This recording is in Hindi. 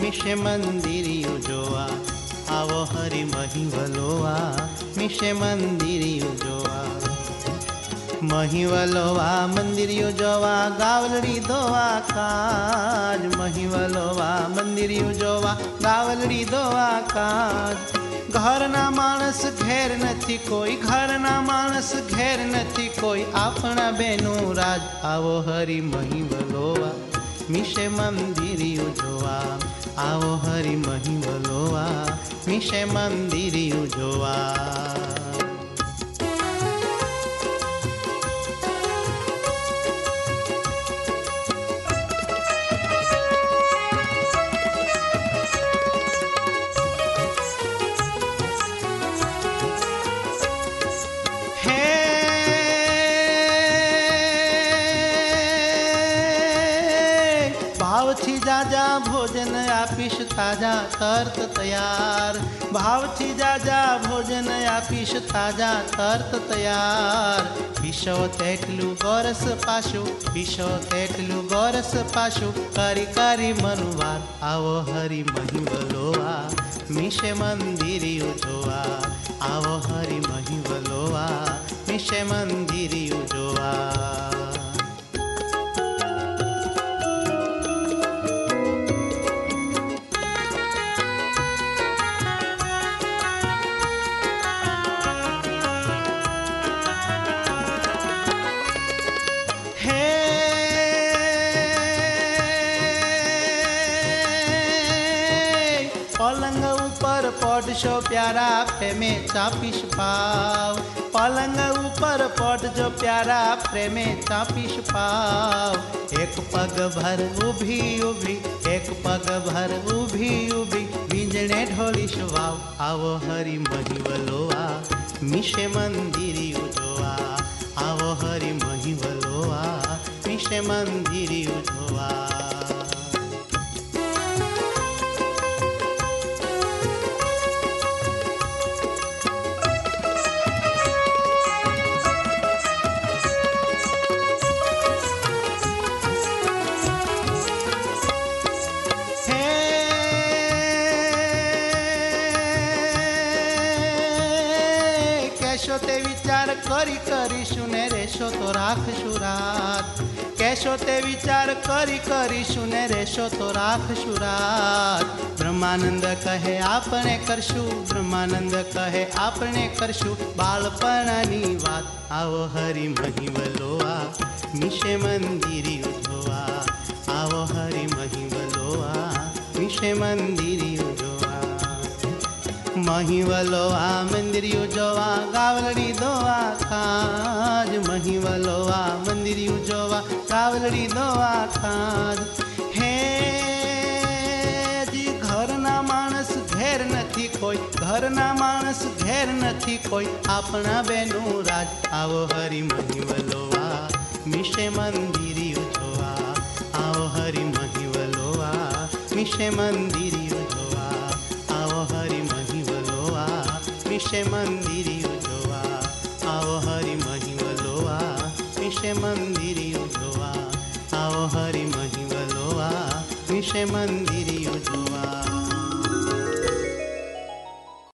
मिशे मंदिरियो जोवा आवो हरि महिवलोवा मिशे मंदिरियो जोवा महिवलोवा मंदिरियो जोवा गावलड़ी दोवा काज महिवलोवा मंदिरियो जोवा गावलड़ी दोवा काज घरना मानस घेर नथी कोई घरना मानस घेर नथी कोई आपना बेनु राज आवो हरि महिवलोवा मिशे मंदिरियो जोवा आवो हरि महिवलोवा मिशे मंदिरियो जोवा भावथी जाजा भोजन आपीश ताजा तर्त तैयार भावथी जाजा भोजन आपीश ताजा तर्त तैयार पीशो तेटलू गोरस पाशु पीशो तेटलू गोरस पाशु करी करी मनुवार आवो हरि महिवलोवा मिशे मंदिरियो जोवा आवो हरि महिवलोवा मिशे मंदिरियो जोवा पलंग ऊपर पड़जो प्यारा प्रेमे चापीश पाव पलंग ऊपर पड़जो प्यारा प्रेमे चापीश पाव एक पग भर उभी उभी एक पग भर उभी उभी विंजणे ढोलीश वाव आवो हरि महिवलोवा मिशे मंदिरियो जोवा आवो हरि महिवलोवा मिशे मंदिरियो जोवा कैशो ते विचार करी करीशु ने रेशो तो राखशु रात कैशो ते विचार करी करीशु ने रेशो तो राखशु रात ब्रह्मानंद कहे आपने करशु ब्रह्मानंद कहे आपने करशु बालपणानी वात आवो हरि महिवलोवा मिशे मंदिरियो जोवा आवो हरि महिवलोवा मिशे मंदिरियो जोवा महिवलोवा मंदिरियो जोवा गावलड़ी दोवा काज महिवलोवा मंदिरियो जोवा गावलड़ी दोवा काज हे जी घरना मानस घेर नथी कोई घरना मानस घेर नथी कोई आपना बेनु राज आवो हरि महिवलोवा मिशे मंदिरियो जोवा आवो हरि महिवलोवा मिशे मंदिरियो जोवा आवो हरि महिवलोवा मिशे मंदिरियो जोवा आवो हरि महिवलोवा मिशे मंदिरियो जोवा आवो हरि महिवलोवा मिशे मंदिरियो जोवा।